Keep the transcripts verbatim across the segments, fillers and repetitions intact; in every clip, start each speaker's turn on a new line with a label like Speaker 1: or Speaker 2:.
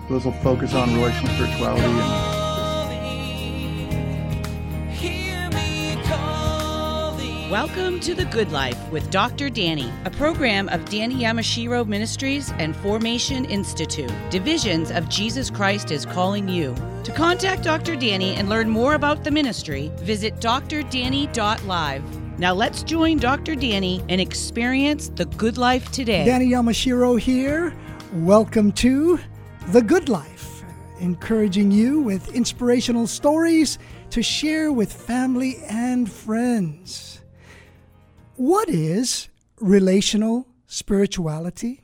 Speaker 1: those will focus on relational spirituality and
Speaker 2: Welcome to The Good Life with Doctor Danny, a program of Danny Yamashiro Ministries and Formation Institute, divisions of Jesus Christ is Calling You. To contact Doctor Danny and learn more about the ministry, visit d r danny dot live. Now let's join Doctor Danny and experience the good life today.
Speaker 3: Danny Yamashiro here. Welcome to The Good Life, encouraging you with inspirational stories to share with family and friends. What is relational spirituality?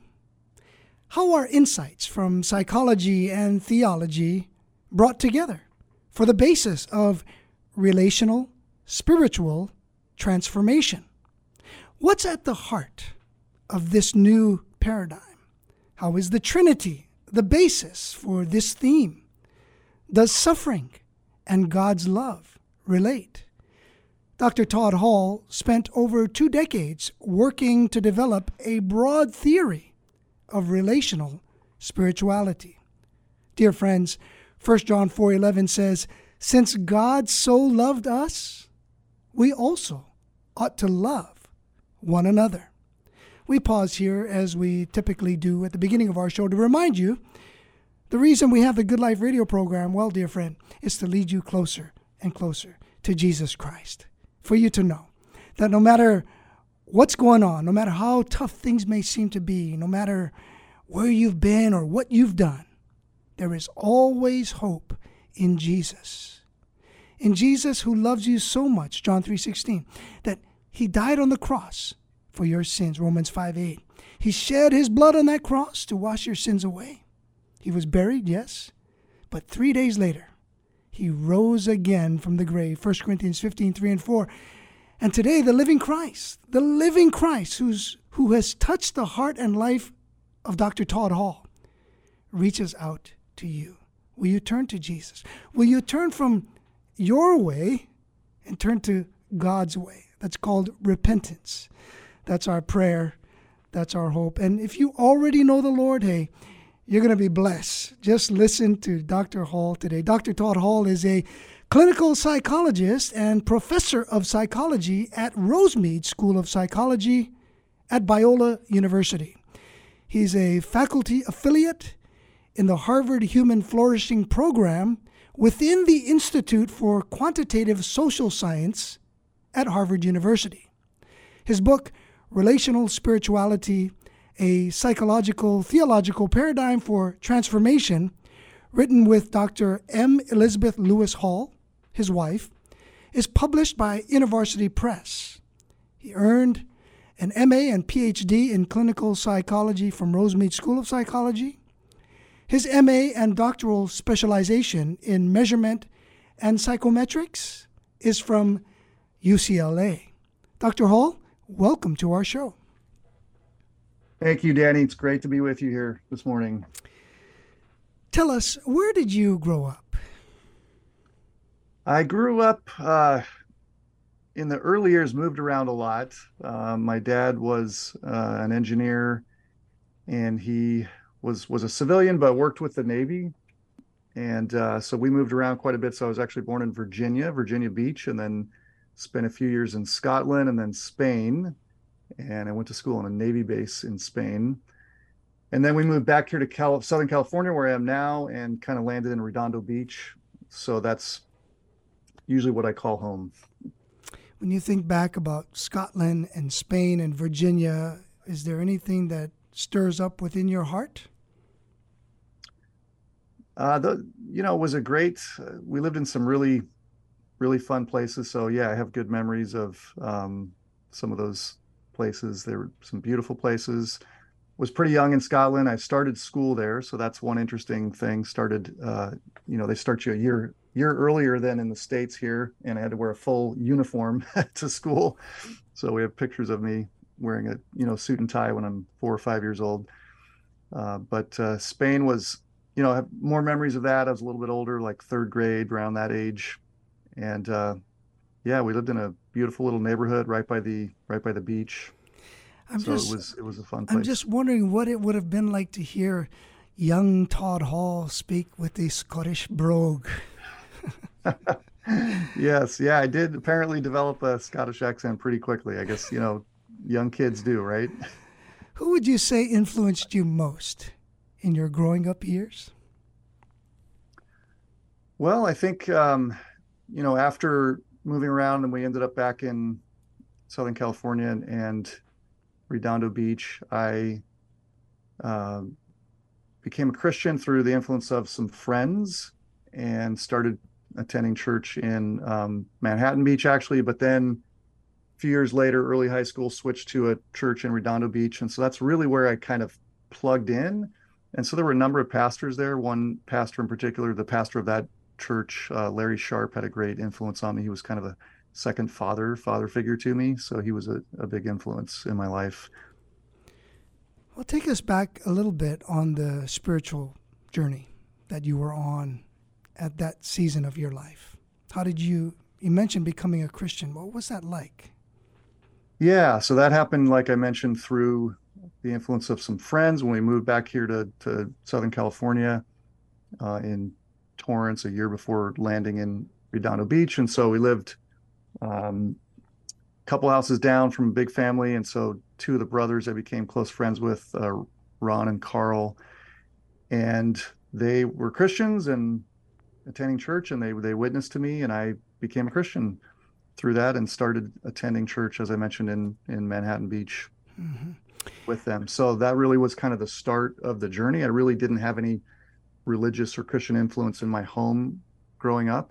Speaker 3: How are insights from psychology and theology brought together for the basis of relational spiritual transformation? What's at the heart of this new paradigm? How is the Trinity the basis for this theme? Does suffering and God's love relate? Doctor Todd Hall spent over two decades working to develop a broad theory of relational spirituality. Dear friends, First John four eleven says, "Since God so loved us, we also ought to love one another." We pause here, as we typically do at the beginning of our show, to remind you the reason we have the Good Life radio program, well, dear friend, is to lead you closer and closer to Jesus Christ. For you to know that no matter what's going on, no matter how tough things may seem to be, no matter where you've been or what you've done, there is always hope in Jesus. In Jesus, who loves you so much, John three sixteen, that he died on the cross for your sins, Romans five eight. He shed his blood on that cross to wash your sins away. He was buried, yes, but three days later, he rose again from the grave, First Corinthians fifteen three and four. And today, the living Christ, the living Christ who's, who has touched the heart and life of Doctor Todd Hall, reaches out to you. Will you turn to Jesus? Will you turn from your way and turn to God's way? That's called repentance. That's our prayer. That's our hope. And if you already know the Lord, hey, you're going to be blessed. Just listen to Doctor Hall today. Doctor Todd Hall is a clinical psychologist and professor of psychology at Rosemead School of Psychology at Biola University. He's a faculty affiliate in the Harvard Human Flourishing Program within the Institute for Quantitative Social Science at Harvard University. His book, Relational Spirituality, A Psychological Theological Paradigm for Transformation, written with Doctor M. Elizabeth Lewis Hall, his wife, is published by InterVarsity Press. He earned an M A and P H D in clinical psychology from Rosemead School of Psychology. His M A and doctoral specialization in measurement and psychometrics is from U C L A. Doctor Hall, welcome to our show.
Speaker 1: Thank you, Danny. It's great to be with you here this morning.
Speaker 3: Tell us, where did you grow up?
Speaker 1: I grew up uh, in the early years, moved around a lot. Uh, my dad was uh, an engineer, and he was, was a civilian, but worked with the Navy. And uh, so we moved around quite a bit. So I was actually born in Virginia, Virginia Beach, and then spent a few years in Scotland and then Spain. And I went to school on a Navy base in Spain. And then we moved back here to Cal- Southern California, where I am now, and kind of landed in Redondo Beach. So that's usually what I call home.
Speaker 3: When you think back about Scotland and Spain and Virginia, is there anything that stirs up within your heart?
Speaker 1: Uh, the, you know, it was a great, uh, we lived in some really, really fun places. So yeah, I have good memories of um, some of those places. There were some beautiful places. Was pretty young in Scotland. I started school there. So that's one interesting thing. Started, uh, you know, they start you a year, year earlier than in the States here. And I had to wear a full uniform to school. So we have pictures of me wearing a, you know, suit and tie when I'm four or five years old. Uh, but uh, Spain was, you know, I have more memories of that. I was a little bit older, like third grade, around that age. And uh, yeah, we lived in a beautiful little neighborhood right by the right by the beach.
Speaker 3: I'm
Speaker 1: so
Speaker 3: just,
Speaker 1: it was it was a fun place.
Speaker 3: I'm just wondering what it would have been like to hear young Todd Hall speak with a Scottish brogue.
Speaker 1: Yes, yeah, I did apparently develop a Scottish accent pretty quickly. I guess, you know, young kids do, right?
Speaker 3: Who would you say influenced you most in your growing up years?
Speaker 1: Well, I think, um, you know, after moving around and we ended up back in Southern California and, and Redondo Beach, I uh, became a Christian through the influence of some friends and started attending church in um, Manhattan Beach, actually. But then a few years later, early high school, switched to a church in Redondo Beach. And so that's really where I kind of plugged in. And so there were a number of pastors there. One pastor in particular, the pastor of that church, uh, Larry Sharp, had a great influence on me. He was kind of a second father, father figure to me. So he was a, a big influence in my life.
Speaker 3: Well, take us back a little bit on the spiritual journey that you were on at that season of your life. How did you, you mentioned becoming a Christian. What was that like?
Speaker 1: Yeah, so that happened, like I mentioned, through the influence of some friends when we moved back here to, to Southern California uh, in Torrance a year before landing in Redondo Beach. And so we lived um, a couple houses down from a big family. And so two of the brothers I became close friends with, uh, Ron and Carl, and they were Christians and attending church, and they they witnessed to me, and I became a Christian through that and started attending church, as I mentioned, in in Manhattan Beach mm-hmm. with them. So that really was kind of the start of the journey. I really didn't have any religious or Christian influence in my home growing up.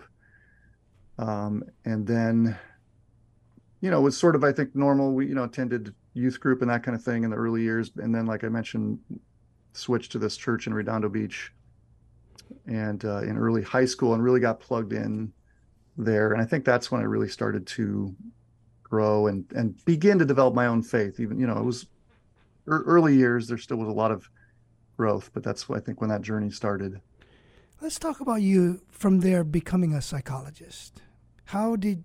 Speaker 1: Um, and then, you know, it was sort of, I think, normal. We, you know, attended youth group and that kind of thing in the early years. And then, like I mentioned, switched to this church in Redondo Beach and uh, in early high school and really got plugged in there. And I think that's when I really started to grow and, and begin to develop my own faith. Even, you know, it was early years, there still was a lot of growth, but that's, I think, when that journey started.
Speaker 3: Let's talk about you from there becoming a psychologist. How did,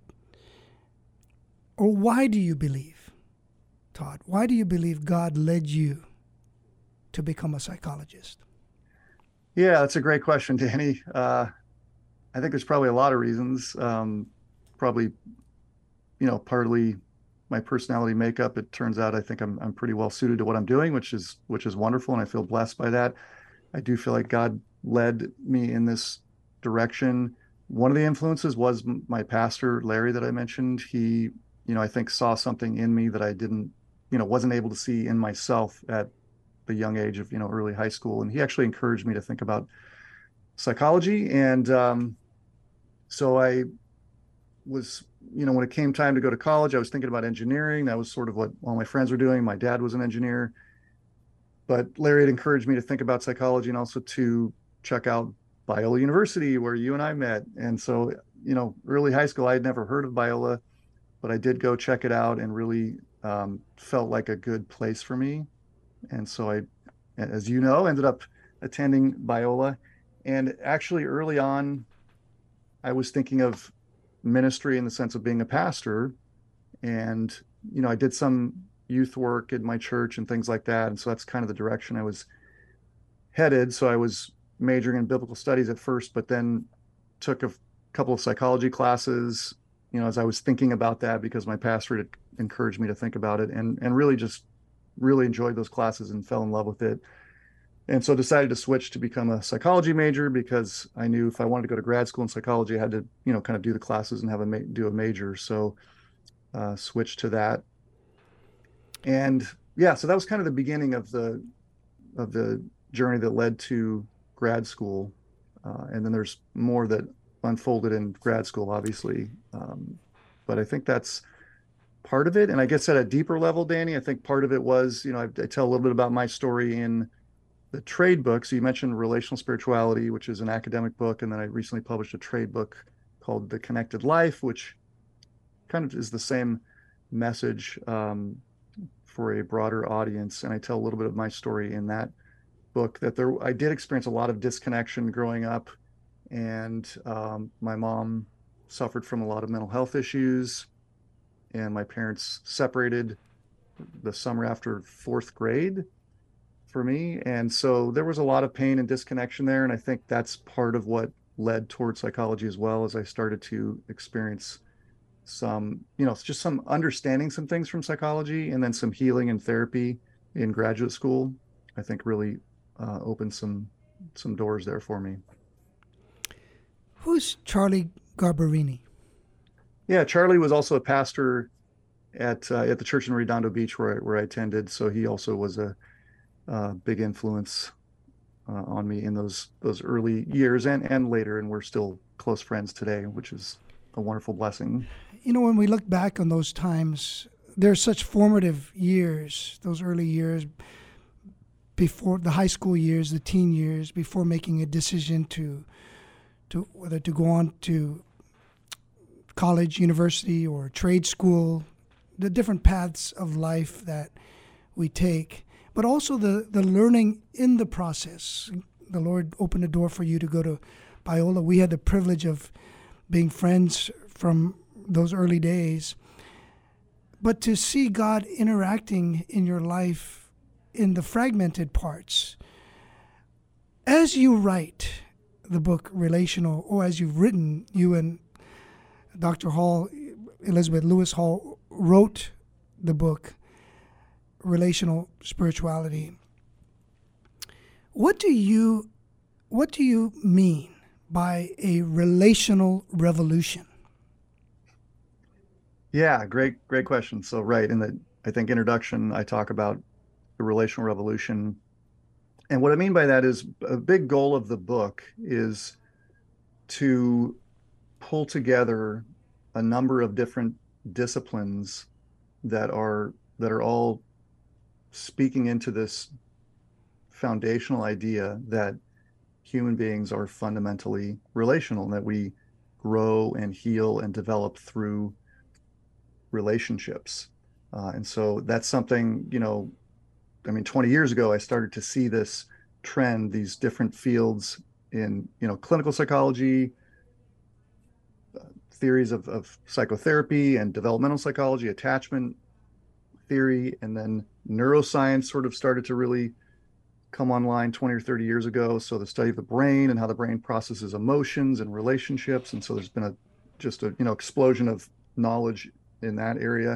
Speaker 3: or why do you believe, Todd, why do you believe God led you to become a psychologist?
Speaker 1: Yeah, that's a great question, Danny. Uh, I think there's probably a lot of reasons. Um, probably, you know, partly my personality makeup. It turns out I think I'm I'm pretty well suited to what I'm doing, which is which is wonderful, and I feel blessed by that. I do feel like God led me in this direction. One of the influences was my pastor, Larry, that I mentioned. He, you know, I think saw something in me that I didn't, you know, wasn't able to see in myself at the young age of, you know, early high school. And he actually encouraged me to think about psychology. And um, so I was, you know, when it came time to go to college, I was thinking about engineering. That was sort of what all my friends were doing. My dad was an engineer. But Larry had encouraged me to think about psychology and also to check out Biola University, where you and I met. And so, you know, early high school, I had never heard of Biola, but I did go check it out and really um, felt like a good place for me. And so I, as you know, ended up attending Biola. And actually early on, I was thinking of ministry in the sense of being a pastor. And, you know, I did some youth work in my church and things like that. And so that's kind of the direction I was headed. So I was majoring in biblical studies at first, but then took a couple of psychology classes, you know, as I was thinking about that, because my pastor had encouraged me to think about it, and, and really just really enjoyed those classes and fell in love with it. And so decided to switch to become a psychology major, because I knew if I wanted to go to grad school in psychology, I had to, you know, kind of do the classes and have a, do a major. So uh, switched to that. And yeah, so that was kind of the beginning of the, of the journey that led to grad school. Uh, and then there's more that unfolded in grad school, obviously. Um, but I think that's part of it. And I guess at a deeper level, Danny, I think part of it was, you know, I, I tell a little bit about my story in the trade book. So you mentioned Relational Spirituality, which is an academic book. And then I recently published a trade book called The Connected Life, which kind of is the same message um, for a broader audience. And I tell a little bit of my story in that book, that there, I did experience a lot of disconnection growing up. And um, my mom suffered from a lot of mental health issues. And my parents separated the summer after fourth grade. for me. And so there was a lot of pain and disconnection there. And I think that's part of what led towards psychology as well, as I started to experience some, you know, just some understanding some things from psychology, and then some healing and therapy in graduate school. I think really uh, opened some some doors there for me.
Speaker 3: Who's Charlie Garbarini?
Speaker 1: Yeah, Charlie was also a pastor at uh, at the church in Redondo Beach where I, where I attended. So he also was a, a big influence uh, on me in those those early years and and later, and we're still close friends today, which is a wonderful blessing.
Speaker 3: You know, when we look back on those times, they're such formative years, those early years before the high school years, the teen years, before making a decision to to whether to go on to college, university, or trade school, the different paths of life that we take, but also the, the learning in the process. The Lord opened a door for you to go to Biola. We had the privilege of being friends from those early days. But to see God interacting in your life in the fragmented parts, as you write the book Relational, or as you've written, you and Doctor Hall, Elizabeth Lewis Hall, wrote the book Relational Spirituality. What do you what do you mean by a relational revolution?
Speaker 1: Yeah, great, great question. So, right, in the, I think, introduction, I talk about the relational revolution. And what I mean by that is a big goal of the book is to pull together a number of different disciplines that are that are all speaking into this foundational idea that human beings are fundamentally relational, and that we grow and heal and develop through relationships. Uh, and so that's something, you know, I mean, twenty years ago, I started to see this trend, these different fields in, you know, clinical psychology, uh, theories of, of psychotherapy and developmental psychology, attachment theory, and then neuroscience sort of started to really come online twenty or thirty years ago. So the study of the brain and how the brain processes emotions and relationships. And so there's been a just a, you know, explosion of knowledge in that area.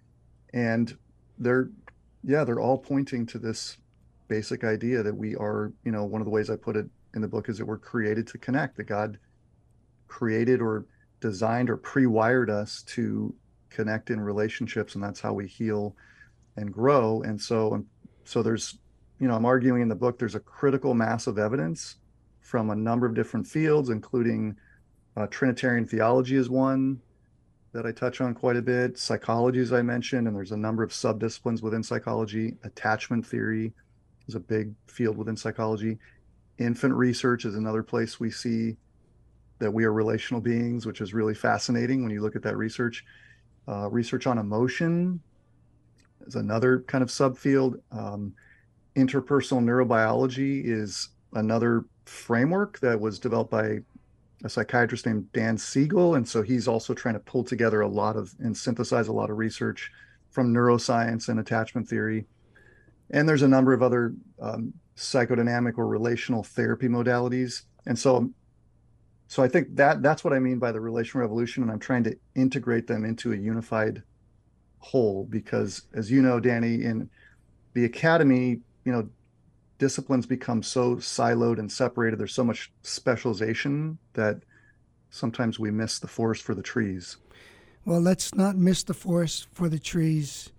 Speaker 1: And they're, yeah, they're all pointing to this basic idea that we are, you know, one of the ways I put it in the book is that we're created to connect, that God created or designed or pre-wired us to connect in relationships, and that's how we heal and grow. And so, so there's, you know, I'm arguing in the book, there's a critical mass of evidence from a number of different fields, including uh, Trinitarian theology is one that I touch on quite a bit. Psychology, as I mentioned, and there's a number of subdisciplines within psychology. Attachment theory is a big field within psychology. Infant research is another place we see that we are relational beings, which is really fascinating when you look at that research. Uh, research on emotion is another kind of subfield. Um, interpersonal neurobiology is another framework that was developed by a psychiatrist named Dan Siegel. And so he's also trying to pull together a lot of and synthesize a lot of research from neuroscience and attachment theory. And there's a number of other um, psychodynamic or relational therapy modalities. And so, so I think that that's what I mean by the relational revolution. And I'm trying to integrate them into a unified whole, because as you know, Danny, in the academy, you know, disciplines become so siloed and separated. There's so much specialization that sometimes we miss the forest for the trees.
Speaker 3: Well, let's not miss the forest for the trees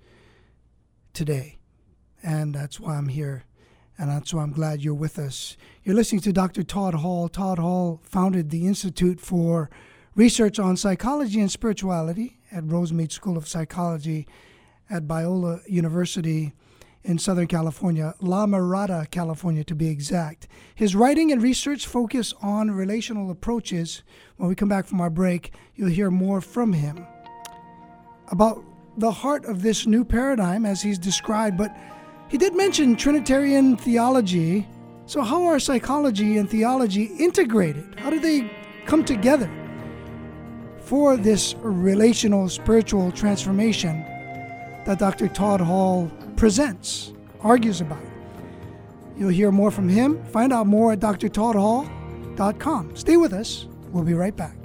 Speaker 3: today. And that's why I'm here. And that's why I'm glad you're with us. You're listening to Doctor Todd Hall. Todd Hall founded the Institute for Research on Psychology and Spirituality at Rosemead School of Psychology at Biola University in Southern California, La Mirada, California, to be exact. His writing and research focus on relational approaches. When we come back from our break, you'll hear more from him about the heart of this new paradigm as he's described. But he did mention Trinitarian theology. So how are psychology and theology integrated? How do they come together for this relational spiritual transformation that Doctor Todd Hall presents, argues about? You'll hear more from him. Find out more at d r todd hall dot com. Stay with us. We'll be right back.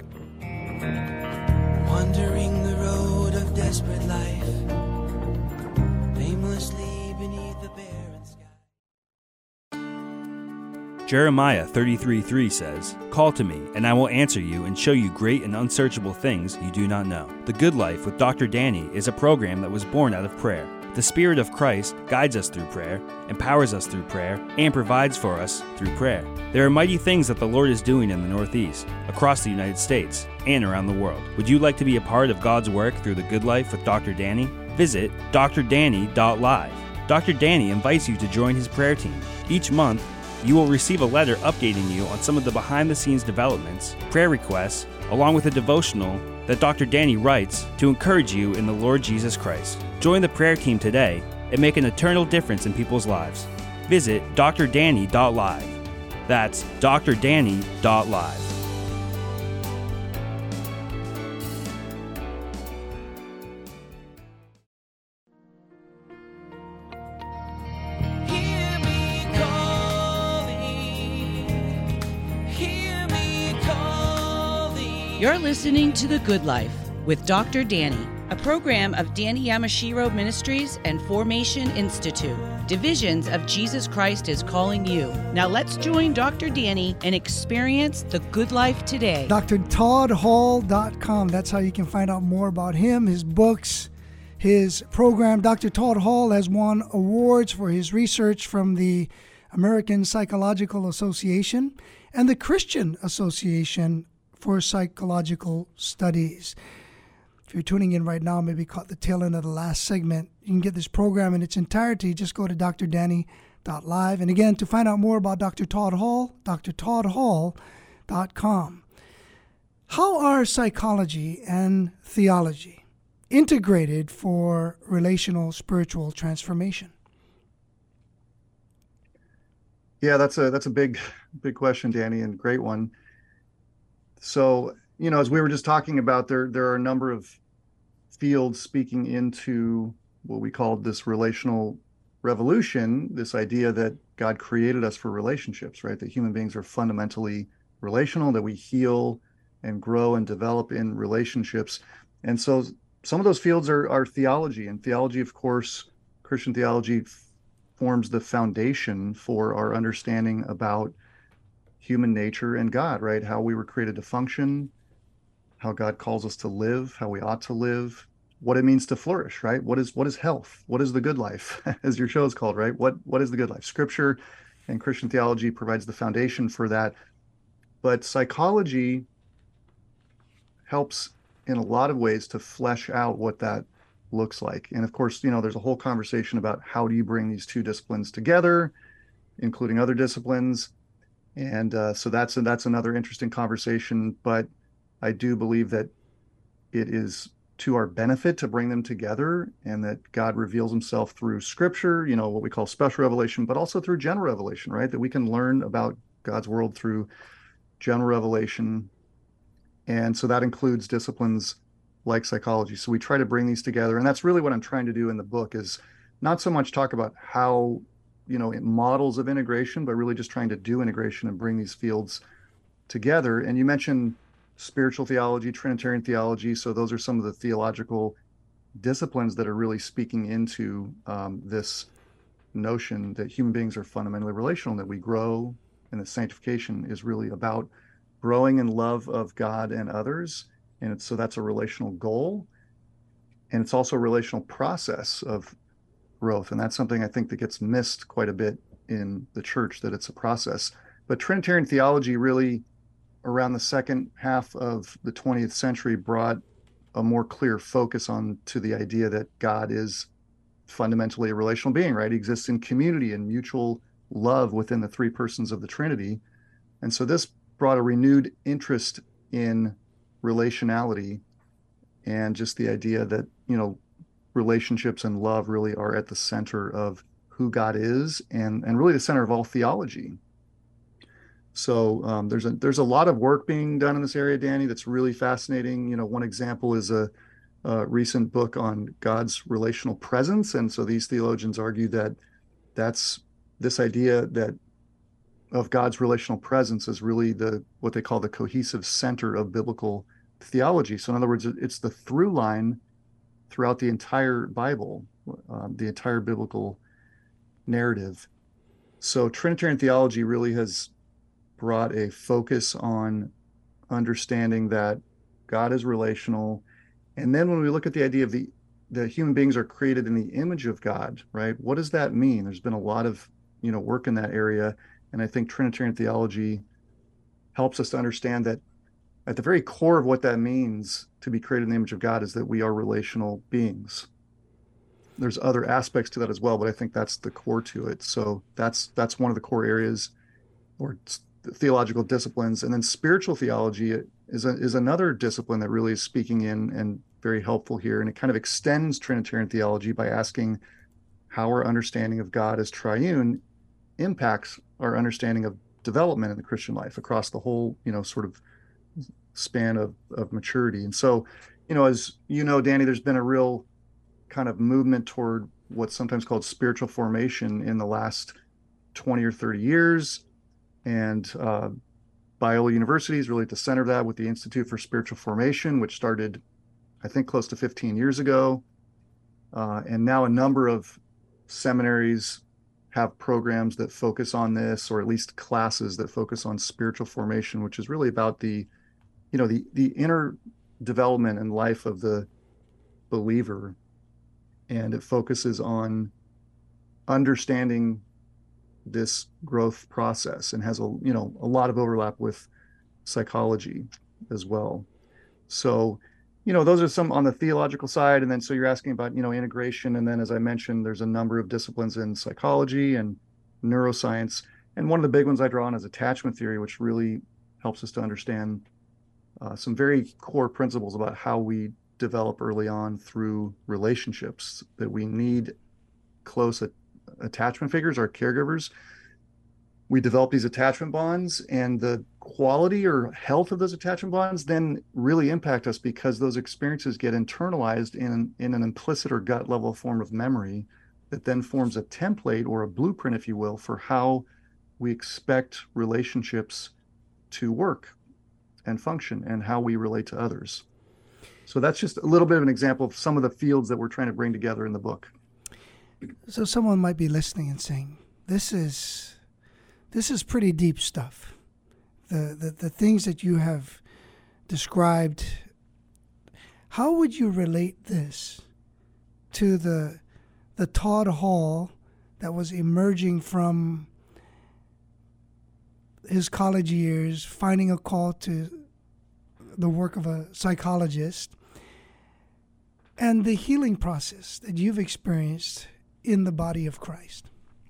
Speaker 4: Wandering the road of desperate life, aimlessly beneath the barren sky.
Speaker 5: Jeremiah thirty-three three says, "Call to me, and I will answer you and show you great and unsearchable things you do not know." The Good Life with Doctor Danny is a program that was born out of prayer. The Spirit of Christ guides us through prayer, empowers us through prayer, and provides for us through prayer. There are mighty things that the Lord is doing in the Northeast, across the United States, and around the world. Would you like to be a part of God's work through the Good Life with Doctor Danny? Visit d r danny dot live. Doctor Danny invites you to join his prayer team. Each month, you will receive a letter updating you on some of the behind-the-scenes developments, prayer requests, along with a devotional that Doctor Danny writes to encourage you in the Lord Jesus Christ. Join the prayer team today and make an eternal difference in people's lives. Visit d r danny dot live. That's d r danny dot live.
Speaker 4: Hear me calling, hear me calling.
Speaker 2: You're listening to The Good Life with Doctor Danny, a program of Danny Yamashiro Ministries and Formation Institute. Divisions of Jesus Christ is calling you. Now let's join Doctor Danny and experience the good life today.
Speaker 3: d r todd hall dot com. That's how you can find out more about him, his books, his program. Doctor Todd Hall has won awards for his research from the American Psychological Association and the Christian Association for Psychological Studies. If you're tuning in right now, maybe caught the tail end of the last segment, you can get this program in its entirety. Just go to d r danny dot live. And again, to find out more about Doctor Todd Hall, d r todd hall dot com. How are psychology and theology integrated for relational spiritual transformation?
Speaker 1: Yeah, that's a that's a big big question, Danny, and great one. So, you know, as we were just talking about, there there are a number of fields speaking into what we call this relational revolution, this idea that God created us for relationships, right? That human beings are fundamentally relational, that we heal and grow and develop in relationships. And so some of those fields are, are theology, and theology, of course, Christian theology f- forms the foundation for our understanding about human nature and God, right? How we were created to function, how God calls us to live, how we ought to live, what it means to flourish, right? What is what is health? What is the good life, as your show is called, right? What what is the good life? Scripture and Christian theology provides the foundation for that. But psychology helps in a lot of ways to flesh out what that looks like. And of course, you know, there's a whole conversation about how do you bring these two disciplines together, including other disciplines. And uh, so that's that's another interesting conversation. But I do believe that it is to our benefit to bring them together, and that God reveals himself through scripture, you know, what we call special revelation, but also through general revelation, right? That we can learn about God's world through general revelation. And so that includes disciplines like psychology. So we try to bring these together. And that's really what I'm trying to do in the book, is not so much talk about how, you know, models of integration, but really just trying to do integration and bring these fields together. And you mentioned spiritual theology, Trinitarian theology. So those are some of the theological disciplines that are really speaking into um, this notion that human beings are fundamentally relational, that we grow, and that sanctification is really about growing in love of God and others. And it's, so that's a relational goal. And it's also a relational process of growth. And that's something I think that gets missed quite a bit in the church, that it's a process. But Trinitarian theology really, around the second half of the twentieth century, brought a more clear focus on to the idea that God is fundamentally a relational being, right? He exists in community and mutual love within the three persons of the Trinity. And so this brought a renewed interest in relationality, and just the idea that, you know, relationships and love really are at the center of who God is, and, and really the center of all theology. So um, there's a there's a lot of work being done in this area, Danny, that's really fascinating. You know, one example is a, a recent book on God's relational presence. And so these theologians argue that that's this idea that of God's relational presence is really the what they call the cohesive center of biblical theology. So in other words, it's the through line throughout the entire Bible, um, the entire biblical narrative. So Trinitarian theology really has brought a focus on understanding that God is relational. And then when we look at the idea of the that human beings are created in the image of God, right? What does that mean? There's been a lot of, you know, work in that area. And I think Trinitarian theology helps us to understand that at the very core of what that means to be created in the image of God is that we are relational beings. There's other aspects to that as well, but I think that's the core to it. So that's that's one of the core areas or theological disciplines. And then spiritual theology is a, is another discipline that really is speaking in and very helpful here. And it kind of extends Trinitarian theology by asking how our understanding of God as triune impacts our understanding of development in the Christian life across the whole, you know, sort of span of, of maturity. And so, you know, as you know, Danny, there's been a real kind of movement toward what's sometimes called spiritual formation in the last twenty or thirty years. And uh, Biola University is really at the center of that with the Institute for Spiritual Formation, which started, I think, close to fifteen years ago. Uh, and now a number of seminaries have programs that focus on this, or at least classes that focus on spiritual formation, which is really about the, you know, the, the inner development and life of the believer. And it focuses on understanding this growth process and has a, you know, a lot of overlap with psychology as well. So, you know, those are some on the theological side. And then, so you're asking about, you know, integration. And then, as I mentioned, there's a number of disciplines in psychology and neuroscience. And one of the big ones I draw on is attachment theory, which really helps us to understand uh, some very core principles about how we develop early on through relationships, that we need close a- attachment figures, our caregivers. We develop these attachment bonds, and the quality or health of those attachment bonds then really impact us, because those experiences get internalized in, in an implicit or gut level form of memory that then forms a template or a blueprint, if you will, for how we expect relationships to work and function and how we relate to others. So that's just a little bit of an example of some of the fields that we're trying to bring together in the book.
Speaker 3: So someone might be listening and saying, this is this is pretty deep stuff. The, the the things that you have described, how would you relate this to the the Todd Hall that was emerging from his college years, finding a call to the work of a psychologist, and the healing process that you've experienced in the body of Christ?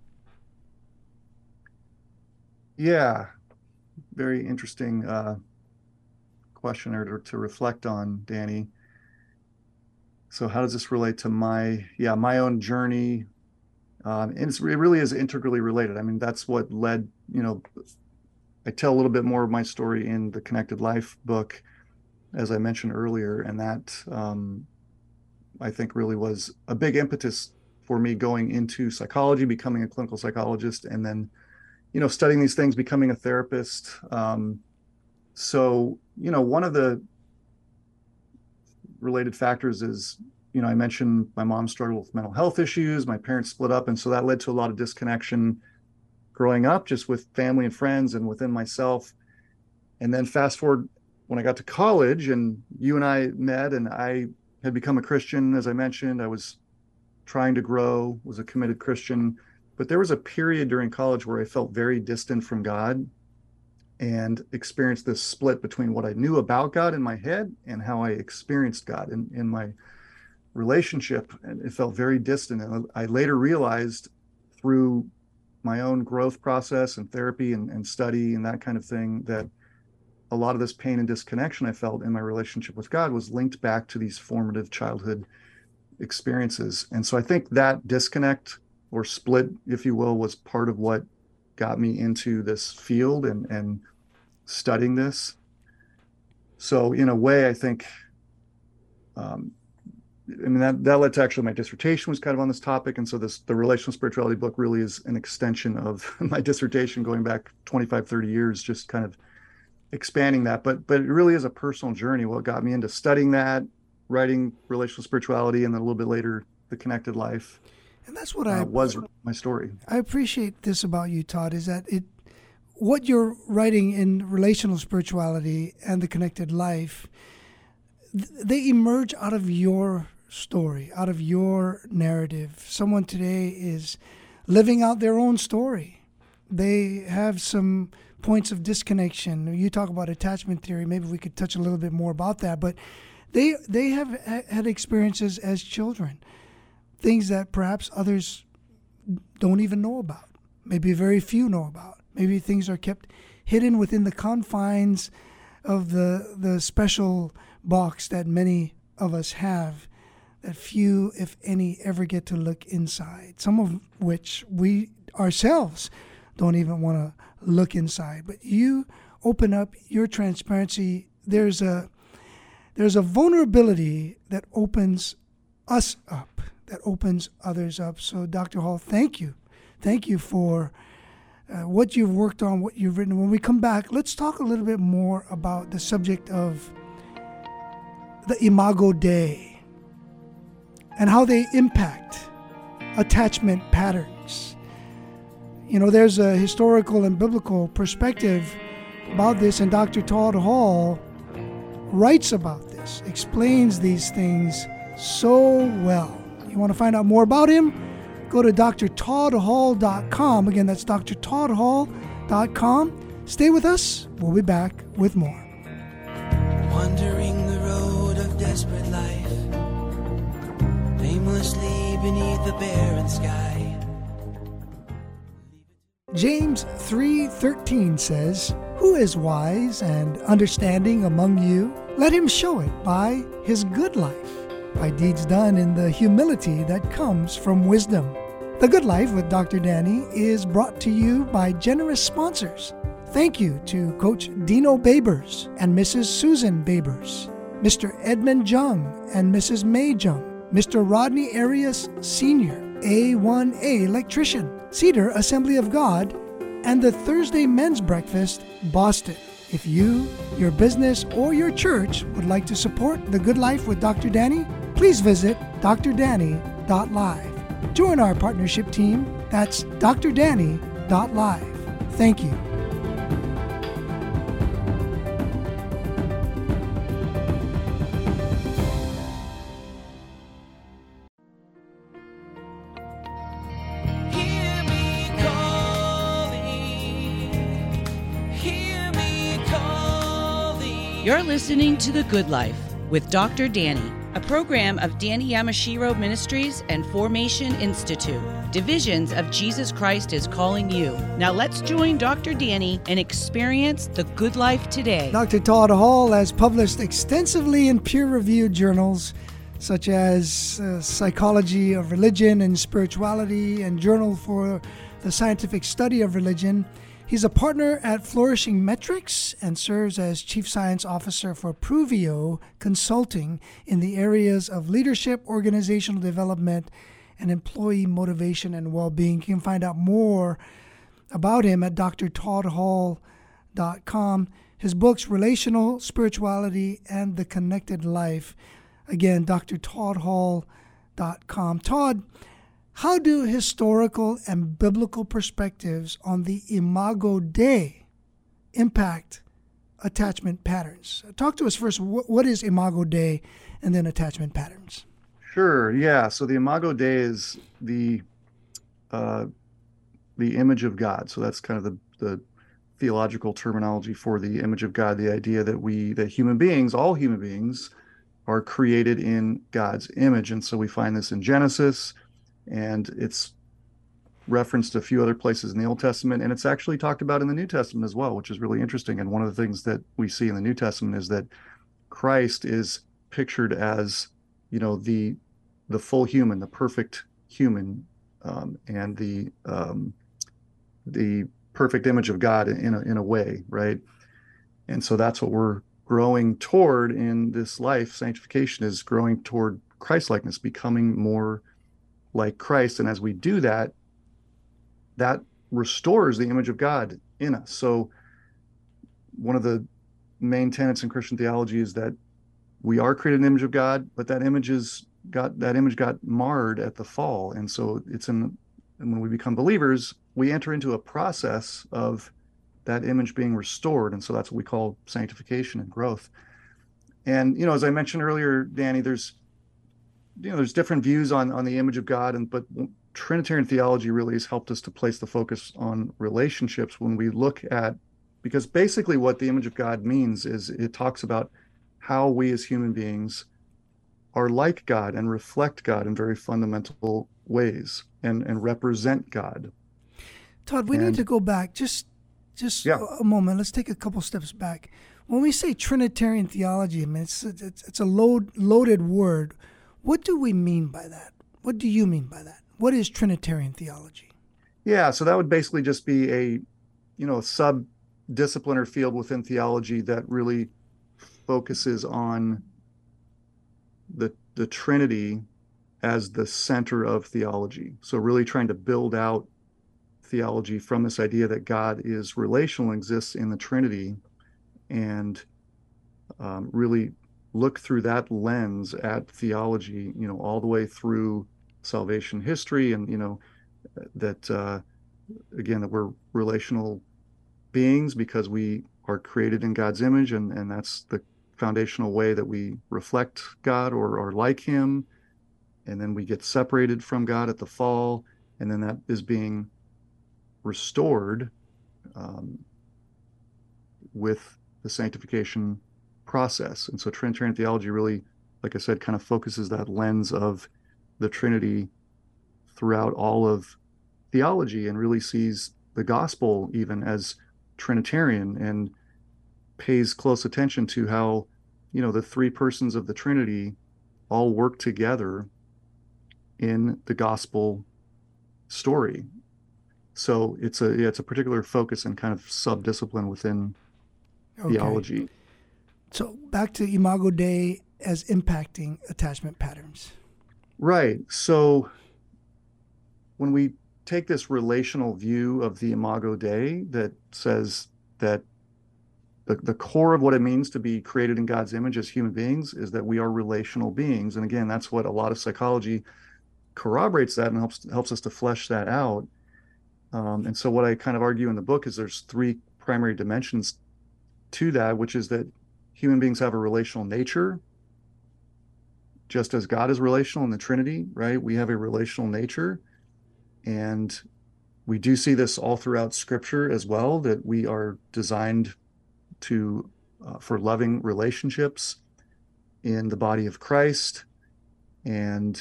Speaker 1: Yeah, very interesting uh, question or to, to reflect on, Danny. So how does this relate to my, yeah, my own journey? Um, and it's, it really is integrally related. I mean, that's what led, you know, I tell a little bit more of my story in the Connected Life book, as I mentioned earlier, and that um, I think really was a big impetus for me going into psychology, becoming a clinical psychologist, and then, you know, studying these things, becoming a therapist. Um, so, you know, one of the related factors is, you know, I mentioned my mom struggled with mental health issues, my parents split up, and so that led to a lot of disconnection growing up, just with family and friends and within myself. And then fast forward when I got to college and you and I met, and I had become a Christian, as I mentioned. I was trying to grow, was a committed Christian, but there was a period during college where I felt very distant from God and experienced this split between what I knew about God in my head and how I experienced God in, in my relationship. And it felt very distant. And I later realized through my own growth process and therapy and, and study and that kind of thing, that a lot of this pain and disconnection I felt in my relationship with God was linked back to these formative childhood experiences. And so I think that disconnect or split, if you will, was part of what got me into this field and, and studying this. So in a way, I think um, I mean, that, that led to actually my dissertation was kind of on this topic. And so this, the relational spirituality book really is an extension of my dissertation going back twenty-five, thirty years, just kind of expanding that. But, but it really is a personal journey. What got me into studying that, writing relational spirituality, and then a little bit later, The Connected Life.
Speaker 3: And that's what
Speaker 1: uh,
Speaker 3: I
Speaker 1: was my story.
Speaker 3: I appreciate this about you, Todd, is that it, what you're writing in relational spirituality and The Connected Life, th- they emerge out of your story, out of your narrative. Someone today is living out their own story. They have some points of disconnection. You talk about attachment theory. Maybe we could touch a little bit more about that. But they they have ha- had experiences as children, things that perhaps others don't even know about. Maybe very few know about. Maybe things are kept hidden within the confines of the the special box that many of us have, that few, if any, ever get to look inside, some of which we ourselves don't even want to look inside. But you open up your transparency. There's a there's a vulnerability that opens us up, that opens others up. So Doctor Hall, thank you. Thank you for uh, what you've worked on, what you've written. When we come back, let's talk a little bit more about the subject of the Imago Dei and how they impact attachment patterns. You know, there's a historical and biblical perspective about this, and Doctor Todd Hall writes about this, explains these things so well. You want to find out more about him? Go to D R todd hall dot com. Again, that's D R todd hall dot com. Stay with us. We'll be back with more.
Speaker 4: Wandering the road of desperate life, aimlessly beneath the barren sky.
Speaker 3: James three thirteen says, "Who is wise and understanding among you? Let him show it by his good life, by deeds done in the humility that comes from wisdom." The Good Life with Doctor Danny is brought to you by generous sponsors. Thank you to Coach Dino Babers and Missus Susan Babers, Mister Edmund Jung and Missus May Jung, Mister Rodney Arias Senior, A one A Electrician, Cedar Assembly of God, and the Thursday Men's Breakfast, Boston. If you, your business, or your church would like to support The Good Life with Doctor Danny, please visit d r danny dot live. Join our partnership team. That's d r danny dot live. Thank you.
Speaker 4: Hear me calling, hear me calling.
Speaker 2: You're listening to The Good Life with Doctor Danny, a program of Danny Yamashiro Ministries and Formation Institute. Divisions of Jesus Christ is calling you. Now let's join Doctor Danny and experience the good life today.
Speaker 3: Doctor Todd Hall has published extensively in peer-reviewed journals such as uh, Psychology of Religion and Spirituality and Journal for the Scientific Study of Religion. He's a partner at Flourishing Metrics and serves as Chief Science Officer for Pruvio Consulting in the areas of leadership, organizational development, and employee motivation and well-being. You can find out more about him at d r todd hall dot com. His books, Relational Spirituality and The Connected Life. Again, d r todd hall dot com. Todd, how do historical and biblical perspectives on the Imago Dei impact attachment patterns? Talk to us first. What is Imago Dei, and then attachment patterns?
Speaker 1: Sure. Yeah. So the Imago Dei is the uh, the image of God. So that's kind of the, the theological terminology for the image of God. The idea that we, that human beings, all human beings, are created in God's image. And so we find this in Genesis, and it's referenced a few other places in the Old Testament, and it's actually talked about in the New Testament as well, which is really interesting. And one of the things that we see in the New Testament is that Christ is pictured as, you know, the the full human, the perfect human, um, and the um, the perfect image of God in a in a way, right? And so that's what we're growing toward in this life. Sanctification is growing toward Christ-likeness, becoming more like Christ. And as we do that, that restores the image of God in us. So one of the main tenets in Christian theology is that we are created in the image of God, but that image is got that image got marred at the fall. And so it's in and when we become believers, we enter into a process of that image being restored. And so that's what we call sanctification and growth. And, you know, as I mentioned earlier, Danny, there's, you know, there's different views on, on the image of God, and but Trinitarian theology really has helped us to place the focus on relationships when we look at, because basically what the image of God means is it talks about how we as human beings are like God and reflect God in very fundamental ways and, and represent God.
Speaker 3: Todd, we
Speaker 1: and,
Speaker 3: need to go back just just
Speaker 1: yeah.
Speaker 3: a moment. Let's take a couple steps back. When we say Trinitarian theology, I mean, it's, it's, it's a load, loaded word. What do we mean by that? What do you mean by that? What is Trinitarian theology?
Speaker 1: Yeah, so that would basically just be a, you know, a sub-discipline or field within theology that really focuses on the the Trinity as the center of theology. So really trying to build out theology from this idea that God is relational, exists in the Trinity, and um, really look through that lens at theology, you know, all the way through salvation history, and, you know, that, uh, again, that we're relational beings because we are created in God's image, and, and that's the foundational way that we reflect God or are like him. And then we get separated from God at the fall, and then that is being restored um, with the sanctification process. And so Trinitarian theology really, like I said, kind of focuses that lens of the Trinity throughout all of theology, and really sees the gospel even as Trinitarian, and pays close attention to how, you know, the three persons of the Trinity all work together in the gospel story. So it's a yeah, it's a particular focus and kind of sub-discipline within okay. theology.
Speaker 3: So back to Imago Dei as impacting attachment patterns.
Speaker 1: Right. So when we take this relational view of the Imago Dei that says that the, the core of what it means to be created in God's image as human beings is that we are relational beings. And again, that's what a lot of psychology corroborates that and helps helps us to flesh that out. Um, and so what I kind of argue in the book is there's three primary dimensions to that, which is that human beings have a relational nature, just as God is relational in the Trinity, right? We have a relational nature. And we do see this all throughout Scripture as well, that we are designed to uh, for loving relationships in the body of Christ. And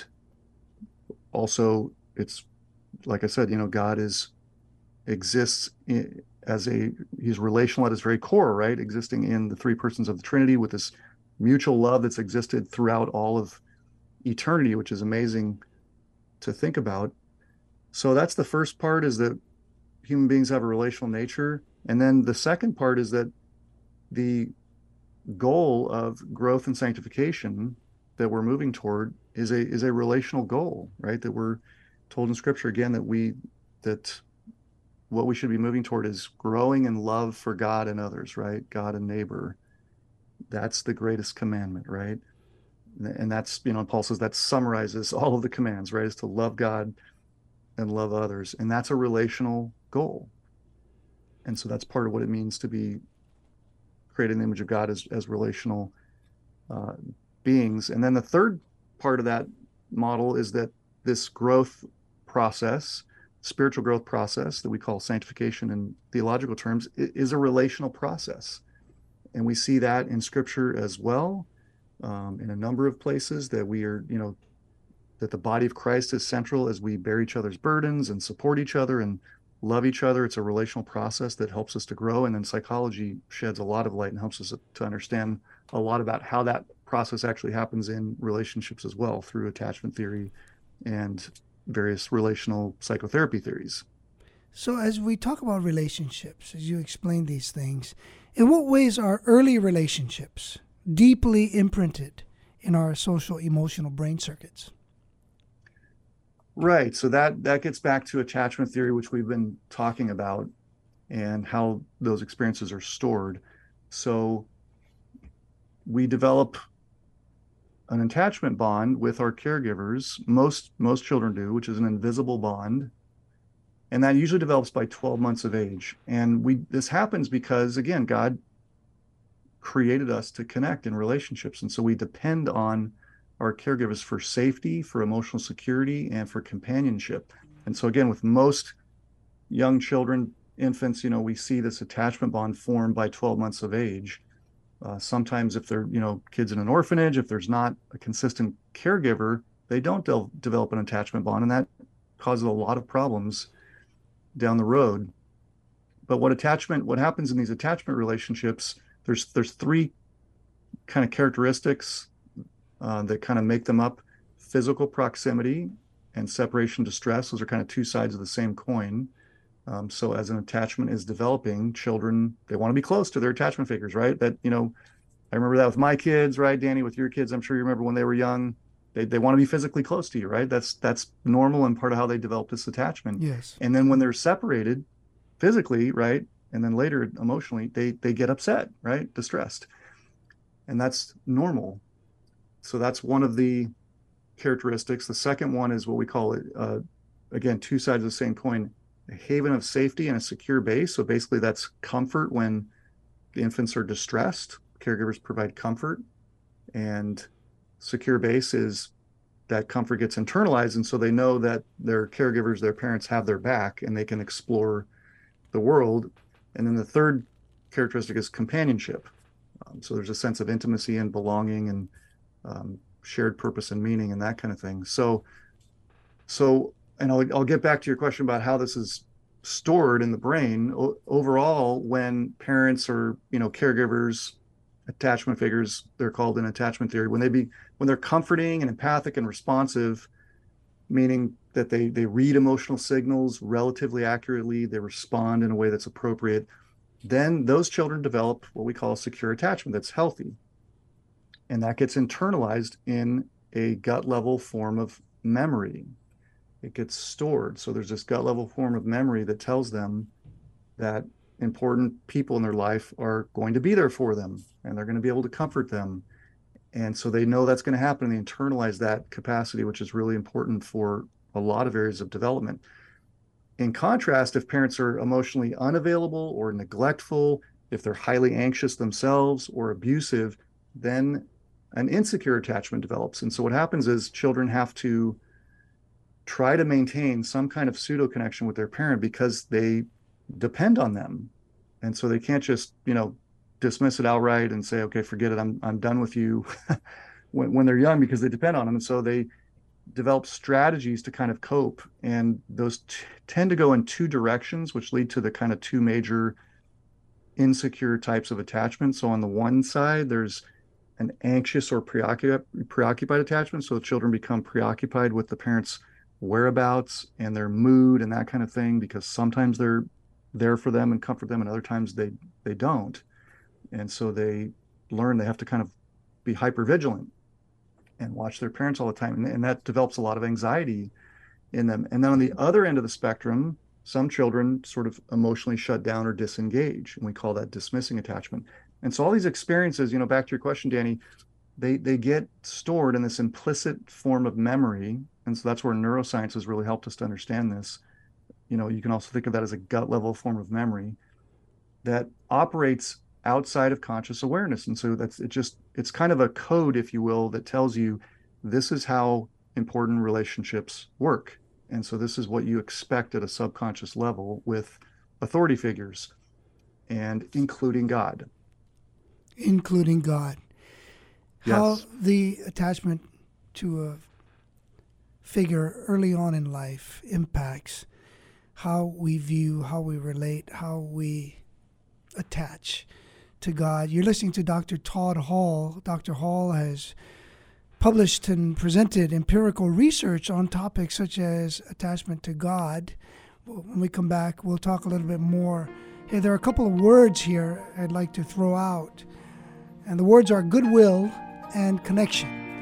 Speaker 1: also, it's like I said, you know, God is exists in, as a he's relational at his very core, right? Existing in the three persons of the Trinity with this mutual love that's existed throughout all of eternity, which is amazing to think about. So that's the first part, is that human beings have a relational nature. And then the second part is that the goal of growth and sanctification that we're moving toward is a is a relational goal, right? That we're told in Scripture again that we that what we should be moving toward is growing in love for God and others, right? God and neighbor. That's the greatest commandment, right? And that's, you know, Paul says that summarizes all of the commands, right? Is to love God and love others. And that's a relational goal. And so that's part of what it means to be created in the image of God as, as relational uh, beings. And then the third part of that model is that this growth process, spiritual growth process that we call sanctification in theological terms, is a relational process. And we see that in Scripture as well, um, in a number of places, that we are, you know, that the body of Christ is central as we bear each other's burdens and support each other and love each other. It's a relational process that helps us to grow. And then psychology sheds a lot of light and helps us to understand a lot about how that process actually happens in relationships as well, through attachment theory and various relational psychotherapy theories.
Speaker 3: So as we talk about relationships, as you explain these things, in what ways are early relationships deeply imprinted in our social emotional brain circuits.
Speaker 1: Right. So that, that gets back to attachment theory, which we've been talking about, and how those experiences are stored. So we develop an attachment bond with our caregivers. Most, most children do, which is an invisible bond. And that usually develops by twelve months of age. And we, this happens because, again, God created us to connect in relationships. And so we depend on our caregivers for safety, for emotional security, and for companionship. And so again, with most young children, infants, you know, we see this attachment bond form by twelve months of age. Uh, sometimes if they're, you know, kids in an orphanage, if there's not a consistent caregiver, they don't de- develop an attachment bond, and that causes a lot of problems down the road. But what attachment, what happens in these attachment relationships, there's there's three kind of characteristics uh, that kind of make them up: physical proximity and separation distress. Those are kind of two sides of the same coin. Um, so as an attachment is developing, children, they want to be close to their attachment figures, right? That, you know, I remember that with my kids, right, Danny, with your kids, I'm sure you remember when they were young, they they want to be physically close to you, right? That's that's normal and part of how they develop this attachment.
Speaker 3: Yes.
Speaker 1: And then when they're separated physically, right, and then later emotionally, they they get upset, right, distressed. And that's normal. So that's one of the characteristics. The second one is what we call it, uh, again, two sides of the same coin: a haven of safety and a secure base. So basically that's comfort when the infants are distressed. Caregivers provide comfort, and secure base is that comfort gets internalized. And so they know that their caregivers, their parents, have their back and they can explore the world. And then the third characteristic is companionship. Um, so there's a sense of intimacy and belonging and um, shared purpose and meaning and that kind of thing. So, so, and I'll, I'll get back to your question about how this is stored in the brain. O- overall, when parents or, you know, caregivers, attachment figures, they're called in attachment theory, when they be, when they're comforting and empathic and responsive, meaning that they, they read emotional signals relatively accurately, they respond in a way that's appropriate, then those children develop what we call a secure attachment that's healthy. And that gets internalized in a gut level form of memory. It gets stored. So there's this gut level form of memory that tells them that important people in their life are going to be there for them and they're going to be able to comfort them. And so they know that's going to happen. They internalize that capacity, which is really important for a lot of areas of development. In contrast, if parents are emotionally unavailable or neglectful, if they're highly anxious themselves or abusive, then an insecure attachment develops. And so what happens is children have to try to maintain some kind of pseudo connection with their parent because they depend on them. And so they can't just, you know, dismiss it outright and say, okay, forget it, I'm I'm done with you when, when they're young, because they depend on them. And so they develop strategies to kind of cope. And those t- tend to go in two directions, which lead to the kind of two major insecure types of attachment. So on the one side, there's an anxious or preoccupied, preoccupied attachment. So the children become preoccupied with the parents' whereabouts and their mood and that kind of thing, because sometimes they're there for them and comfort them, and other times they they don't. And so they learn they have to kind of be hyper vigilant and watch their parents all the time. And, and that develops a lot of anxiety in them. And then on the other end of the spectrum, some children sort of emotionally shut down or disengage, and we call that dismissing attachment. And so all these experiences, you know, back to your question, Danny, they they get stored in this implicit form of memory. And so that's where neuroscience has really helped us to understand this. You know, you can also think of that as a gut level form of memory that operates outside of conscious awareness. And so that's, it just, it's kind of a code, if you will, that tells you this is how important relationships work. And so this is what you expect at a subconscious level with authority figures, and including God.
Speaker 3: Including God. How
Speaker 1: Yes.
Speaker 3: the attachment to a figure early on in life impacts how we view, how we relate, how we attach to God. You're listening to Doctor Todd Hall. Doctor Hall has published and presented empirical research on topics such as attachment to God. When we come back, we'll talk a little bit more. Hey, there are a couple of words here I'd like to throw out. And the words are goodwill and connection.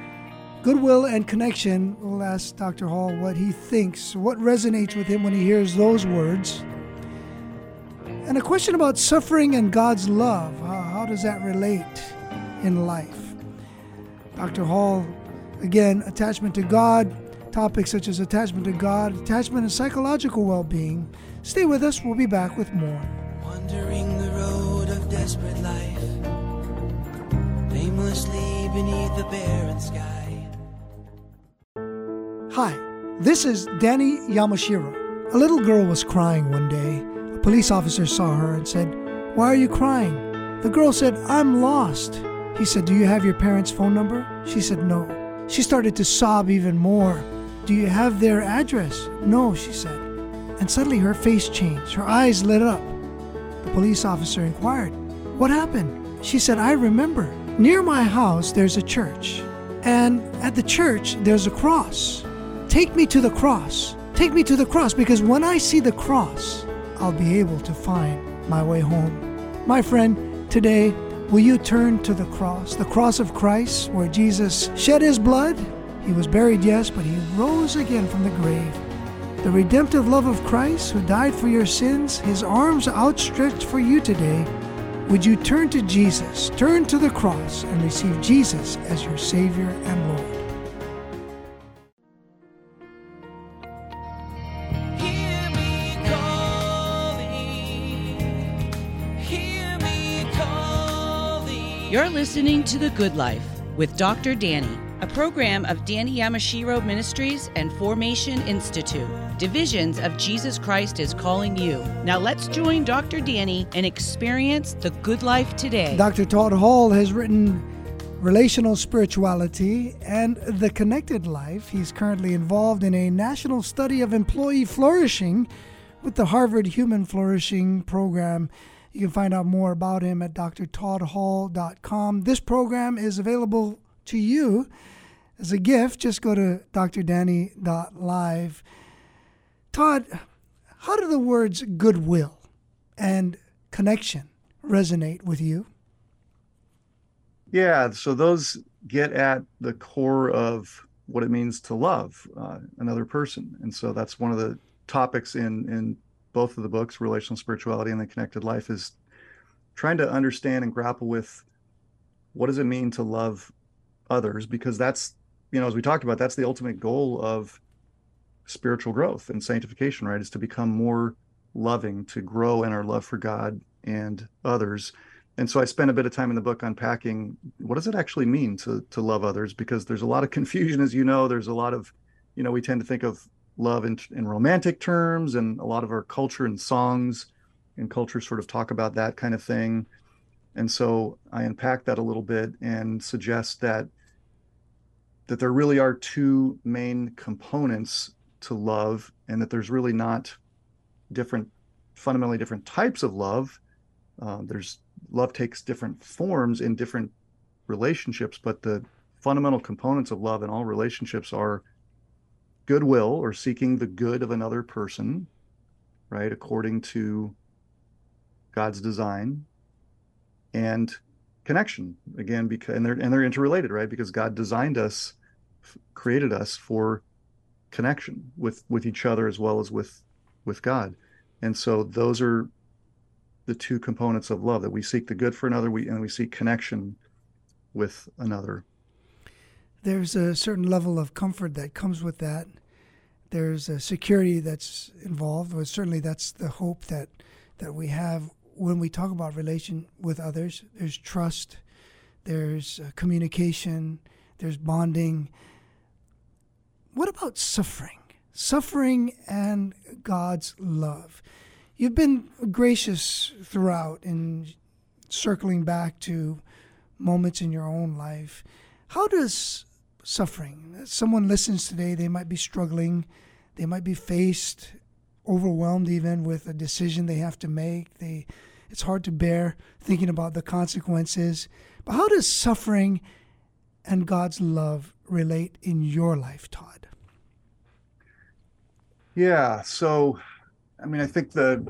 Speaker 3: Goodwill and connection. We'll ask Doctor Hall what he thinks, what resonates with him when he hears those words. And a question about suffering and God's love. How, how does that relate in life? Doctor Hall, again, attachment to God, topics such as attachment to God, attachment and psychological well-being. Stay with us. We'll be back with more.
Speaker 4: Wandering the road of desperate life, aimlessly beneath the barren sky.
Speaker 3: Hi, this is Danny Yamashiro. A little girl was crying one day. A police officer saw her and said, "Why are you crying?" The girl said, "I'm lost." He said, "Do you have your parents' phone number?" She said, "No." She started to sob even more. "Do you have their address?" "No," she said. And suddenly her face changed. Her eyes lit up. The police officer inquired, "What happened?" She said, "I remember. Near my house, there's a church. And at the church, there's a cross. Take me to the cross. Take me to the cross, because when I see the cross, I'll be able to find my way home." My friend, today, will you turn to the cross, the cross of Christ, where Jesus shed his blood? He was buried, yes, but he rose again from the grave. The redemptive love of Christ, who died for your sins, his arms outstretched for you today. Would you turn to Jesus, turn to the cross, and receive Jesus as your Savior and Lord?
Speaker 4: Hear me calling, hear me calling.
Speaker 2: You're listening to The Good Life with Doctor Danny, a program of Danny Yamashiro Ministries and Formation Institute. Divisions of Jesus Christ is calling you. Now let's join Doctor Danny and experience the good life today.
Speaker 3: Doctor Todd Hall has written Relational Spirituality and The Connected Life. He's currently involved in a national study of employee flourishing with the Harvard Human Flourishing Program. You can find out more about him at d r todd hall dot com. This program is available to you as a gift. Just go to d r danny dot live. Todd, how do the words goodwill and connection resonate with you?
Speaker 1: Yeah, so those get at the core of what it means to love uh, another person. And so that's one of the topics in, in both of the books, Relational Spirituality and The Connected Life, is trying to understand and grapple with what does it mean to love others, because that's, you know, as we talked about, that's the ultimate goal of spiritual growth and sanctification, right? Is to become more loving, to grow in our love for God and others. And so I spent a bit of time in the book unpacking what does it actually mean to to love others, because there's a lot of confusion, as you know. There's a lot of, you know, we tend to think of love in, in romantic terms, and a lot of our culture and songs and culture sort of talk about that kind of thing. And so I unpack that a little bit and suggest that that there really are two main components to love, and that there's really not different, fundamentally different types of love. Uh, there's love takes different forms in different relationships, but the fundamental components of love in all relationships are goodwill, or seeking the good of another person, right, according to God's design, and connection, again, because and they're and they're interrelated, right? Because God designed us, created us for connection with with each other as well as with with God. And so those are the two components of love, that we seek the good for another, we and we seek connection with another.
Speaker 3: There's a certain level of comfort that comes with that. There's a security that's involved. Well, certainly that's the hope that that we have when we talk about relation with others. There's trust, there's uh, communication, there's bonding. What about suffering? Suffering and God's love. You've been gracious throughout in circling back to moments in your own life. How does suffering, someone listens today, they might be struggling, they might be faced, overwhelmed even with a decision they have to make. They, it's hard to bear thinking about the consequences. But how does suffering and God's love relate in your life, Todd?
Speaker 1: Yeah, so I mean, I think the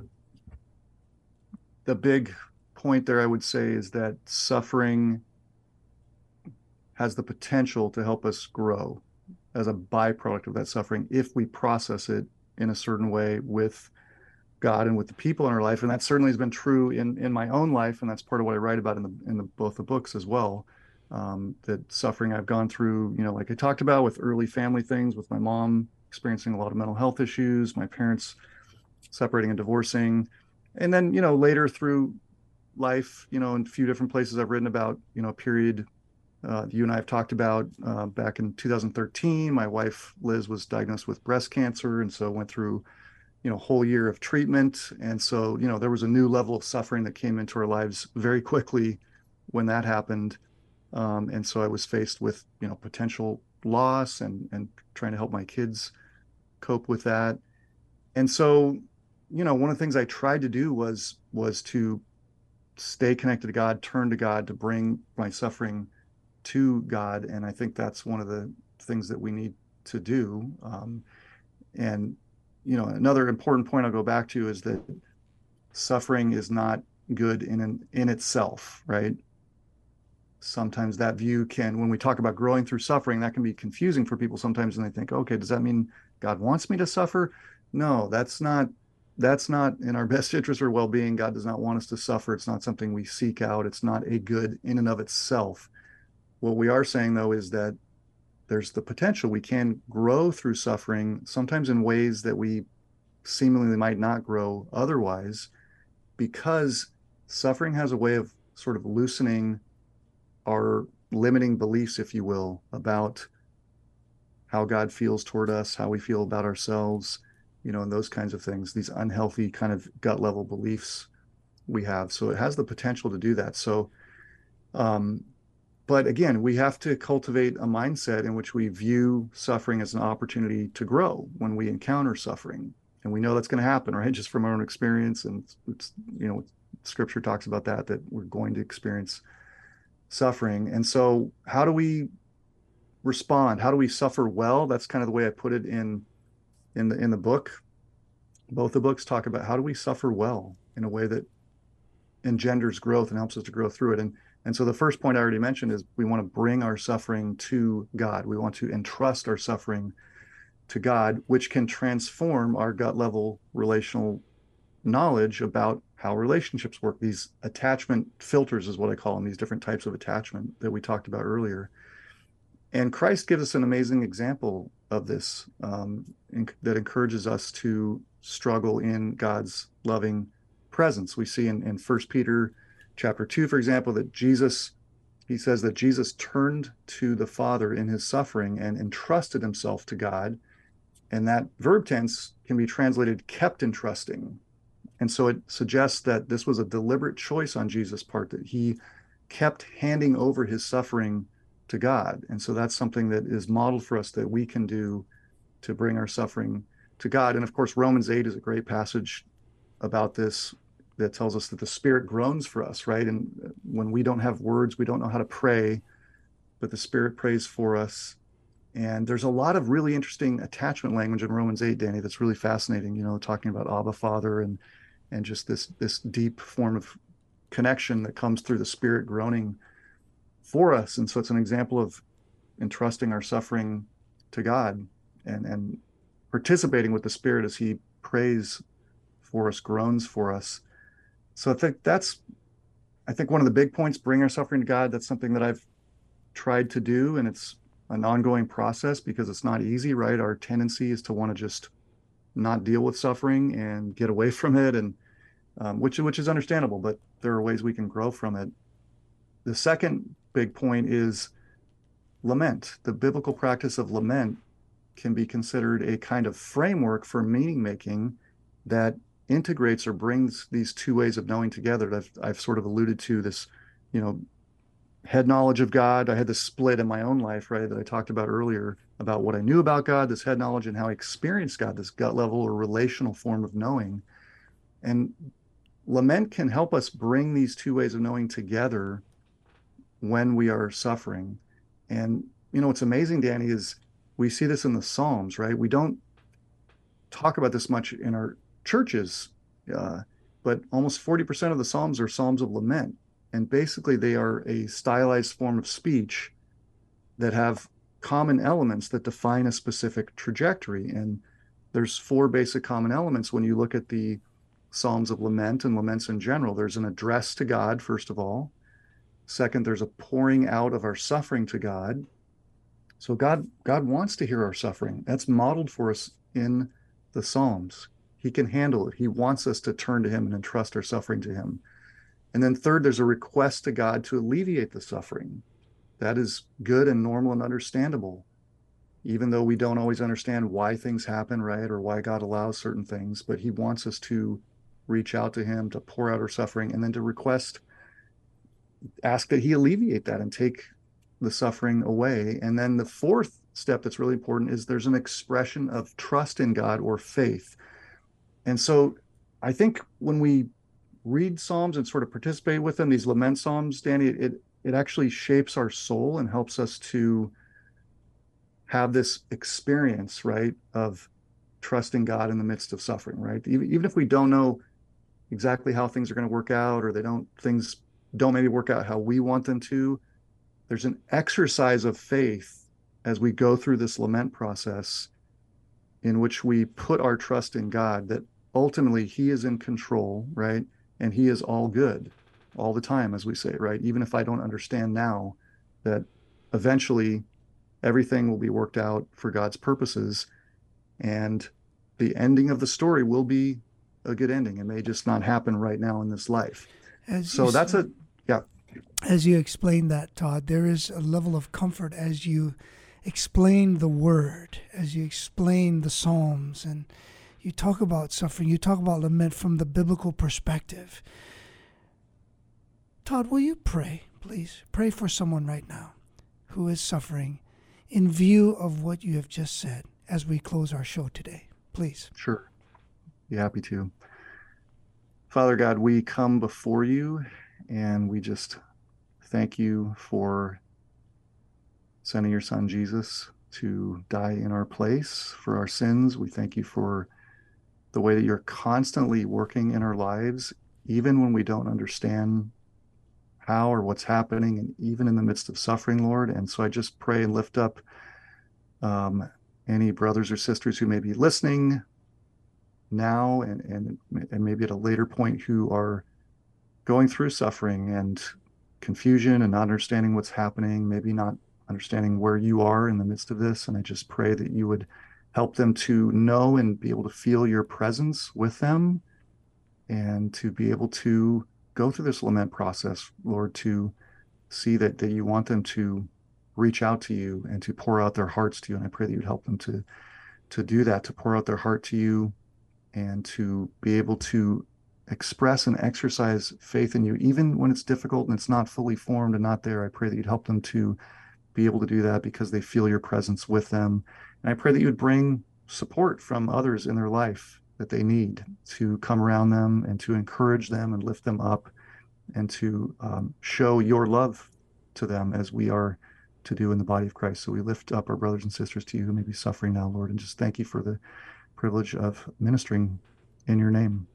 Speaker 1: the big point there, I would say, is that suffering has the potential to help us grow as a byproduct of that suffering if we process it in a certain way with God and with the people in our life. And that certainly has been true in in my own life, and that's part of what I write about in the in the both the books as well. Um, that suffering I've gone through, you know, like I talked about with early family things, with my mom experiencing a lot of mental health issues, my parents separating and divorcing, and then, you know, later through life, you know, in a few different places I've written about, you know, a period uh, you and I have talked about uh, back in two thousand thirteen. My wife Liz was diagnosed with breast cancer, and so went through, you know, whole year of treatment. And so, you know, there was a new level of suffering that came into our lives very quickly when that happened. Um, and so I was faced with, you know, potential loss and and trying to help my kids cope with that. And so, you know, one of the things I tried to do was was to stay connected to God, turn to God, to bring my suffering to God. And I think that's one of the things that we need to do. Um, and, you know, another important point I'll go back to is that suffering is not good in an, in itself, right? Sometimes that view can, when we talk about growing through suffering, that can be confusing for people sometimes, and they think, okay, does that mean God wants me to suffer? No, that's not that's not in our best interest or well-being. God does not want us to suffer. It's not something we seek out. It's not a good in and of itself. What we are saying, though, is that there's the potential we can grow through suffering, sometimes in ways that we seemingly might not grow otherwise, because suffering has a way of sort of loosening our limiting beliefs, if you will, about how God feels toward us, how we feel about ourselves, you know, and those kinds of things, these unhealthy kind of gut level beliefs we have. So it has the potential to do that. So, um, but again, we have to cultivate a mindset in which we view suffering as an opportunity to grow when we encounter suffering. And we know that's going to happen, right? Just from our own experience. And it's, you know, scripture talks about that, that we're going to experience suffering. And so how do we respond? How do we suffer well? That's kind of the way I put it in in the in the book. Both the books talk about how do we suffer well in a way that engenders growth and helps us to grow through it. And and so the first point I already mentioned is we want to bring our suffering to God. We want to entrust our suffering to God, which can transform our gut level relational knowledge about how relationships work. These attachment filters is what I call them, these different types of attachment that we talked about earlier. And Christ gives us an amazing example of this, um, in, that encourages us to struggle in God's loving presence. We see in, in First Peter chapter two, for example, that Jesus, he says that Jesus turned to the Father in his suffering and entrusted himself to God. And that verb tense can be translated kept entrusting. And so it suggests that this was a deliberate choice on Jesus' part, that he kept handing over his suffering to God. And so that's something that is modeled for us that we can do to bring our suffering to God. And of course, Romans eight is a great passage about this that tells us that the Spirit groans for us, right? And when we don't have words, we don't know how to pray, but the Spirit prays for us. And there's a lot of really interesting attachment language in Romans eight, Danny, that's really fascinating, you know, talking about Abba, Father, and and just this this deep form of connection that comes through the Spirit groaning for us. And so it's an example of entrusting our suffering to God and and participating with the Spirit as he prays for us, groans for us. So I think that's, I think one of the big points, bring our suffering to God. That's something that I've tried to do, and it's an ongoing process because it's not easy, right? Our tendency is to want to just not deal with suffering and get away from it, and um, which which is understandable, but there are ways we can grow from it. The second big point is lament. The biblical practice of lament can be considered a kind of framework for meaning making that integrates or brings these two ways of knowing together. I've I've sort of alluded to this, you know, head knowledge of God. I had this split in my own life, right, that I talked about earlier, about what I knew about God, this head knowledge, and how I experienced God, this gut level or relational form of knowing. And lament can help us bring these two ways of knowing together when we are suffering. And, you know, what's amazing, Danny, is we see this in the Psalms, right? We don't talk about this much in our churches, uh, but almost forty percent of the Psalms are Psalms of lament. And basically they are a stylized form of speech that have common elements that define a specific trajectory. And there's four basic common elements when you look at the Psalms of Lament and laments in general. There's an address to God, first of all. Second, there's a pouring out of our suffering to God. So God, God wants to hear our suffering. That's modeled for us in the Psalms. He can handle it. He wants us to turn to him and entrust our suffering to him. And then third, there's a request to God to alleviate the suffering. That is good and normal and understandable, even though we don't always understand why things happen, right? Or why God allows certain things, but he wants us to reach out to him, to pour out our suffering, and then to request, ask that he alleviate that and take the suffering away. And then the fourth step that's really important is there's an expression of trust in God or faith. And so I think when we read Psalms and sort of participate with them, these lament Psalms, Danny, it it actually shapes our soul and helps us to have this experience, right, of trusting God in the midst of suffering, right? Even, even if we don't know exactly how things are going to work out, or they don't, things don't maybe work out how we want them to, there's an exercise of faith as we go through this lament process in which we put our trust in God, that ultimately he is in control, right? And he is all good all the time, as we say, right? Even if I don't understand now, that eventually everything will be worked out for God's purposes, and the ending of the story will be a good ending. It may just not happen right now in this life. As so that's said, a, yeah.
Speaker 3: As you explained that, Todd, there is a level of comfort as you explain the word, as you explain the Psalms, and you talk about suffering, you talk about lament from the biblical perspective. Todd, will you pray, please? Pray for someone right now who is suffering in view of what you have just said as we close our show today, please.
Speaker 1: Sure. Be happy to. Father God, we come before you and we just thank you for sending your son Jesus to die in our place for our sins. We thank you for the way that you're constantly working in our lives, even when we don't understand how or what's happening, and even in the midst of suffering, Lord. And so I just pray and lift up um, any brothers or sisters who may be listening now and, and, and maybe at a later point who are going through suffering and confusion and not understanding what's happening, maybe not understanding where you are in the midst of this. And I just pray that you would help them to know and be able to feel your presence with them, and to be able to go through this lament process, Lord, to see that, that you want them to reach out to you and to pour out their hearts to you. And I pray that you'd help them to, to do that, to pour out their heart to you and to be able to express and exercise faith in you, even when it's difficult and it's not fully formed and not there. I pray that you'd help them to be able to do that because they feel your presence with them. And I pray that you would bring support from others in their life that they need to come around them and to encourage them and lift them up and to um, show your love to them as we are to do in the body of Christ. So we lift up our brothers and sisters to you who may be suffering now, Lord, and just thank you for the privilege of ministering in your name.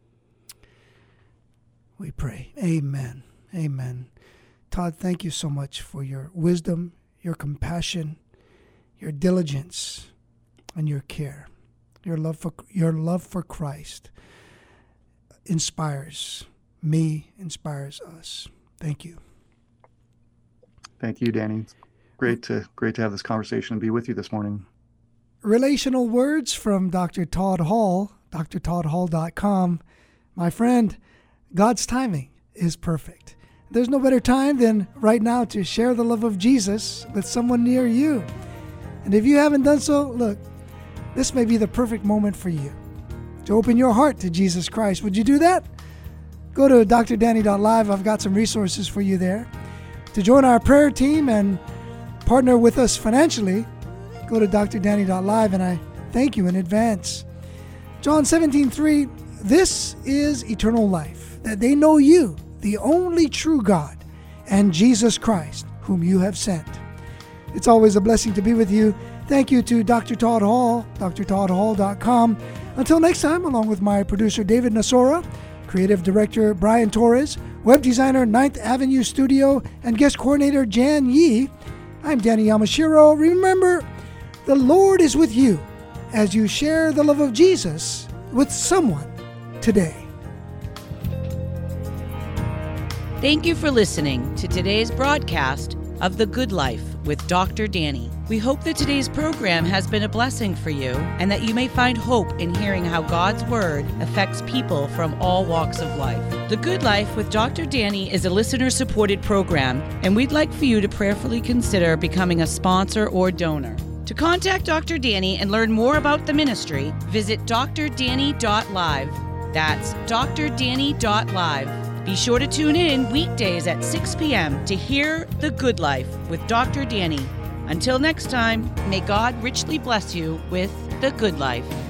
Speaker 3: We pray. Amen. Amen. Todd, thank you so much for your wisdom, your compassion, your diligence, and your care. Your love for your love for Christ inspires me, inspires us. Thank you.
Speaker 1: Thank you, Danny. Great to great to have this conversation and be with you this morning.
Speaker 3: Relational words from Doctor Todd Hall, D R todd hall dot com. My friend, God's timing is perfect. There's no better time than right now to share the love of Jesus with someone near you. And if you haven't done so, look, this may be the perfect moment for you to open your heart to Jesus Christ. Would you do that? Go to d r danny dot live. I've got some resources for you there. To join our prayer team and partner with us financially, go to d r danny dot live, and I thank you in advance. John seventeen three, this is eternal life, that they know you, the only true God, and Jesus Christ, whom you have sent. It's always a blessing to be with you. Thank you to Doctor Todd Hall, d r todd hall dot com. Until next time, along with my producer David Nasora, creative director Brian Torres, web designer Ninth Avenue Studio, and guest coordinator Jan Yee, I'm Danny Yamashiro. Remember, the Lord is with you as you share the love of Jesus with someone today.
Speaker 2: Thank you for listening to today's broadcast of The Good Life with Doctor Danny. We hope that today's program has been a blessing for you and that you may find hope in hearing how God's Word affects people from all walks of life. The Good Life with Doctor Danny is a listener-supported program, and we'd like for you to prayerfully consider becoming a sponsor or donor. To contact Doctor Danny and learn more about the ministry, visit d r danny dot live. That's d r danny dot live. Be sure to tune in weekdays at six p.m. to hear The Good Life with Doctor Danny. Until next time, may God richly bless you with The Good Life.